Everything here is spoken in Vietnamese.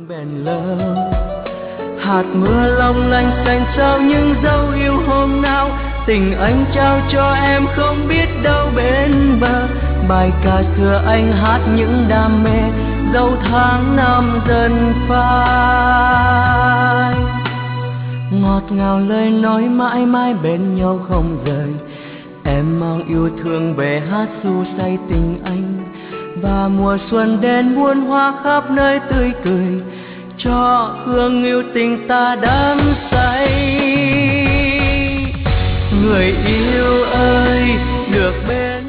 bền lỡ. Hạt mưa long lanh xanh sao những dấu yêu hôm nào, tình anh trao cho em không biết đâu bên bờ. Bài ca xưa anh hát những đam mê, dấu tháng năm dần phai. Ngọt ngào lời nói mãi mãi bên nhau không rời, em mang yêu thương về hát ru say tình anh. Và mùa xuân đến muôn hoa khắp nơi tươi cười, cho hương yêu tình ta đắm say. Người yêu ơi, được bên